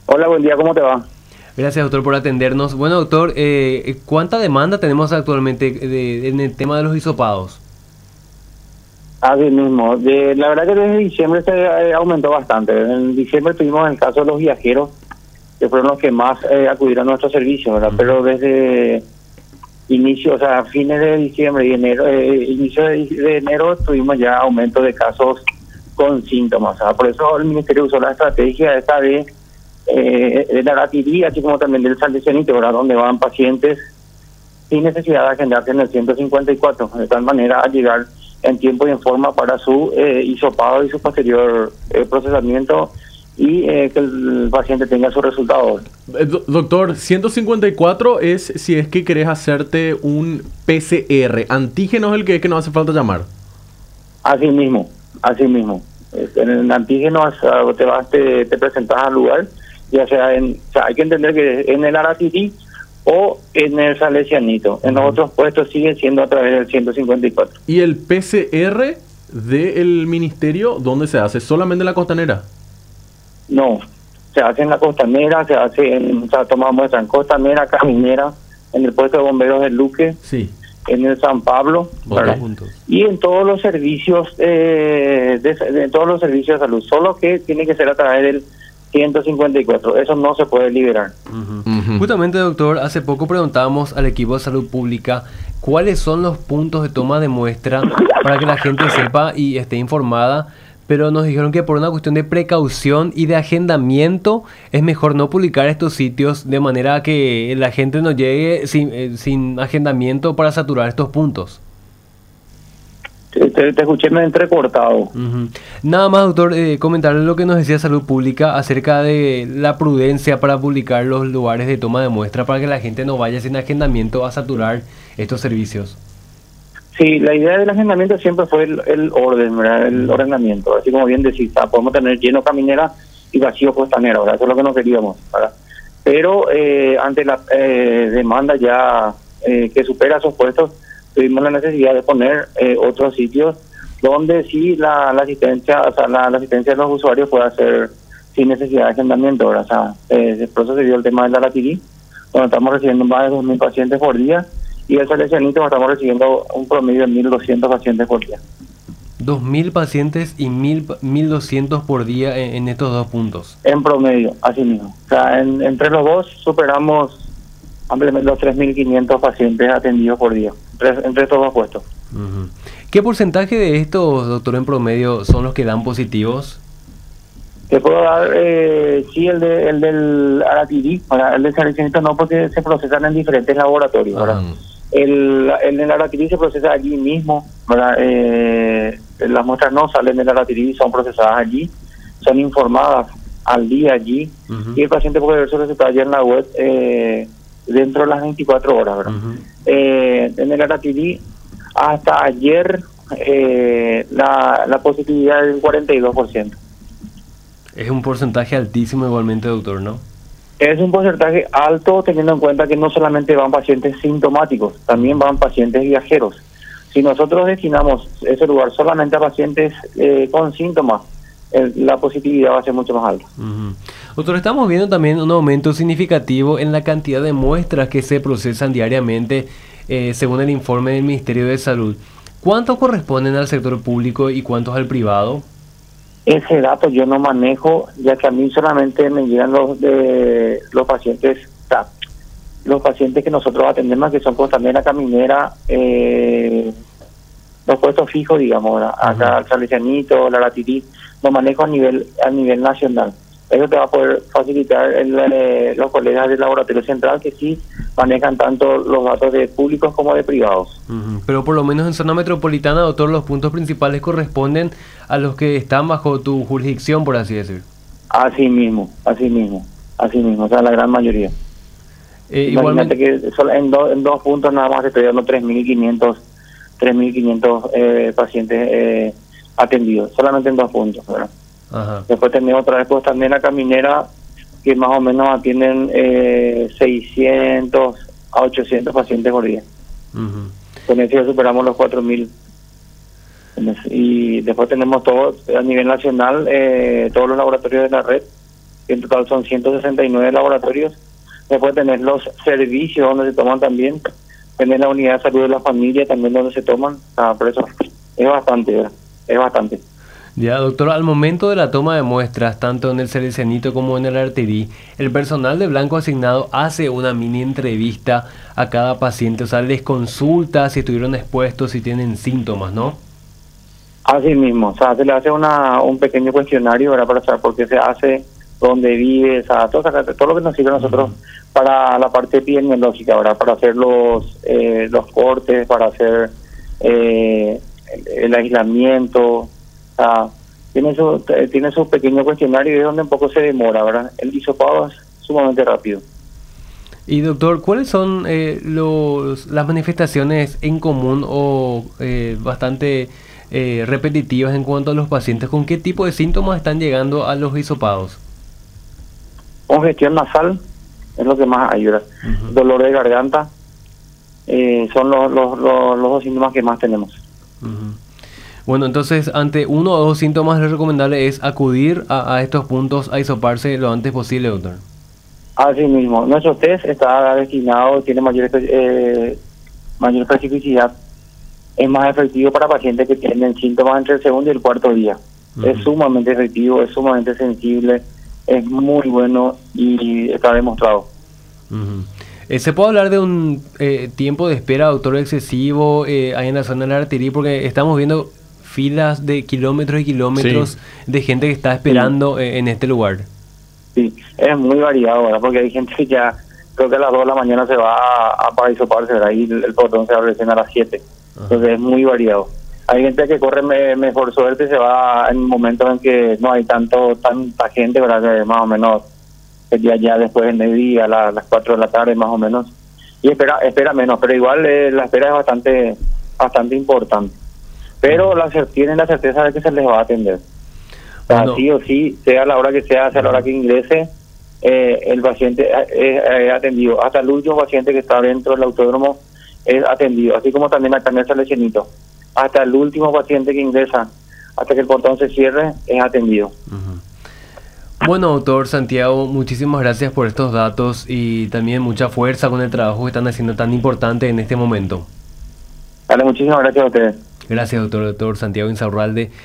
Hola, buen día, ¿cómo te va? Gracias, doctor, por atendernos. Bueno, doctor, ¿cuánta demanda tenemos actualmente en el tema de los hisopados? Así mismo. La verdad que desde diciembre se aumentó bastante. En diciembre tuvimos el caso de los viajeros, que fueron los que más acudieron a nuestro servicio, ¿verdad? Pero desde inicio, o sea, fines de diciembre y enero, inicio de enero tuvimos ya aumento de casos con síntomas. O sea, por eso el Ministerio usó la estrategia esta de la gratuidad, así como también del salesianito, ¿verdad? Donde van pacientes sin necesidad de agendarse en el 154, de tal manera a llegar en tiempo y en forma para su hisopado y su posterior procesamiento y que el paciente tenga su resultado. Doctor, 154 es si es que querés hacerte un PCR. Antígeno es el que no hace falta llamar. Así mismo, así mismo. En el antígeno te presentas al lugar, ya sea o sea, hay que entender que en el Aratiri o en el Salesianito. En los otros puestos sigue siendo a través del 154. ¿Y el PCR del ministerio dónde se hace? ¿Solamente en la Costanera? No, se hace en la Costanera, o sea, tomamos muestra en Costanera, Caminera, en el puesto de bomberos de Luque, Sí. en el San Pablo, ¿verdad? Y en todos los servicios de todos los servicios de salud, solo que tiene que ser a través del 154. Eso no se puede liberar. Justamente, doctor, hace poco preguntábamos al equipo de salud pública cuáles son los puntos de toma de muestra para que la gente sepa y esté informada, pero nos dijeron que por una cuestión de precaución y de agendamiento es mejor no publicar estos sitios de manera que la gente no llegue sin agendamiento para saturar estos puntos. Te escuché me entrecortado. Nada más, doctor, comentarle lo que nos decía Salud Pública acerca de la prudencia para publicar los lugares de toma de muestra para que la gente no vaya sin agendamiento a saturar estos servicios. Sí, la idea del agendamiento siempre fue el orden, ¿verdad? El ordenamiento. Así como bien decís, podemos tener lleno Caminera y vacío Costanera, ¿verdad? Eso es lo que no queríamos, ¿verdad? Pero ante la demanda ya que supera esos puestos, tuvimos la necesidad de poner otros sitios donde sí la asistencia, o sea, la asistencia de los usuarios pueda ser sin necesidad de agendamiento, ¿verdad? O sea, por eso se dio el tema de la Latirí, donde estamos recibiendo más de 2.000 pacientes por día, y el Salesianito estamos recibiendo un promedio de 1.200 pacientes por día. 2.000 pacientes y 1.200 por día en estos dos puntos. En promedio, así mismo. O sea, entre los dos superamos ampliamente los 3.500 pacientes atendidos por día, entre estos dos puestos. ¿Qué porcentaje de estos, doctor, en promedio son los que dan positivos? Te puedo dar, sí, el del Aratiri, el del Salesianito no, porque se procesan en diferentes laboratorios, ¿verdad? El del Aratiri se procesa allí mismo, ¿verdad? Las muestras no salen del Aratiri, son procesadas allí, son informadas al día allí, y el paciente puede ver su resultado allá en la web dentro de las 24 horas, ¿verdad? En el Aratiri, hasta ayer, la positividad es del 42%. Es un porcentaje altísimo igualmente, doctor, ¿no? Es un porcentaje alto teniendo en cuenta que no solamente van pacientes sintomáticos, también van pacientes viajeros. Si nosotros destinamos ese lugar solamente a pacientes con síntomas, la positividad va a ser mucho más alta. Doctor, estamos viendo también un aumento significativo en la cantidad de muestras que se procesan diariamente, según el informe del Ministerio de Salud. ¿Cuántos corresponden al sector público y cuántos al privado? Ese dato yo no manejo, ya que a mí solamente me llegan los pacientes, los pacientes que nosotros atendemos, que son Costanera, Caminera, los puestos fijos, digamos, acá el Salesianito, la Latirí, lo manejo a nivel nacional. Eso te va a poder facilitar los colegas del Laboratorio Central, que sí manejan tanto los datos de públicos como de privados. Pero por lo menos en zona metropolitana, doctor, los puntos principales corresponden a los que están bajo tu jurisdicción, por así decir. Así mismo, o sea, la gran mayoría. Imagínate que en dos puntos nada más estoy dando 3.500 pacientes atendidos, solamente en 2 puntos, ¿verdad? Después tenemos otra vez pues también la Caminera, que más o menos atienden 600 a 800 pacientes por día. Con eso ya superamos los 4.000. Y después tenemos todo a nivel nacional, todos los laboratorios de la red, que en total son 169 laboratorios. Después tenés los servicios donde se toman también, tenés la unidad de salud de la familia también donde se toman, por eso es bastante, ¿verdad? Es bastante. Ya, doctor, al momento de la toma de muestras, tanto en el Cercenito como en el Arterí, el personal de Blanco asignado hace una mini entrevista a cada paciente, o sea, les consulta si estuvieron expuestos, si tienen síntomas, ¿no? Así mismo, o sea, se le hace un pequeño cuestionario, ¿verdad? Para saber por qué se hace, dónde vive, o sea, todo lo que nos sirve a nosotros para la parte epidemiológica, ¿verdad? Para hacer los cortes, para hacer el aislamiento. Tiene su pequeño cuestionario y es donde un poco se demora, ¿verdad? El hisopado es sumamente rápido. Y doctor, ¿cuáles son las manifestaciones en común o bastante repetitivas en cuanto a los pacientes? ¿Con qué tipo de síntomas están llegando a los hisopados? Congestión nasal es lo que más ayuda. Dolor de garganta son los dos síntomas que más tenemos. Bueno, entonces, ante uno o dos síntomas, lo recomendable es acudir a estos puntos a hisoparse lo antes posible, doctor. Así mismo. Nuestro test está destinado, tiene mayor especificidad. Es más efectivo para pacientes que tienen síntomas entre el segundo y el cuarto día. Es sumamente efectivo, es sumamente sensible, es muy bueno y está demostrado. ¿Se puede hablar de un tiempo de espera, doctor, excesivo ahí en la zona de la Arterí? Porque estamos viendo filas de kilómetros y kilómetros de gente que está esperando en este lugar. Sí, es muy variado, ¿verdad? Porque hay gente que ya, creo que a las 2 de la mañana se va para hisoparse, ¿verdad? Y el portón se abre recién a las 7. Entonces es muy variado. Hay gente que corre mejor suerte, se va en momentos en que no hay tanta gente, ¿verdad? Que más o menos ya después del mediodía, a las 4 de la tarde más o menos. Y espera menos, pero igual la espera es bastante importante. Pero tienen la certeza de que se les va a atender. Bueno. Sí o sí, sea la hora que sea la hora que ingrese, el paciente es atendido. Hasta el último paciente que está dentro del autódromo es atendido, así como también acá en el Cercenito. Hasta el último paciente que ingresa, hasta que el portón se cierre, es atendido. Bueno, doctor Santiago, muchísimas gracias por estos datos y también mucha fuerza con el trabajo que están haciendo tan importante en este momento. Dale, muchísimas gracias a ustedes. Gracias, doctor Santiago Insaurralde.